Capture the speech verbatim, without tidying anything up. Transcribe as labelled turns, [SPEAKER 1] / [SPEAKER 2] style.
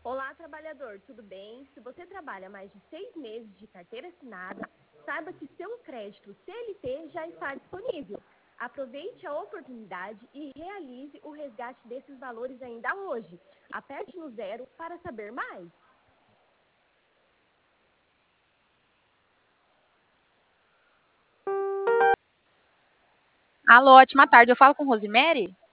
[SPEAKER 1] Olá, trabalhador, tudo bem? Se você trabalha mais de seis meses de carteira assinada, saiba que seu crédito C L T já está disponível. Aproveite a oportunidade e realize o resgate desses valores ainda hoje. Aperte no zero para saber mais.
[SPEAKER 2] Alô, ótima tarde. Eu falo com Rosemary?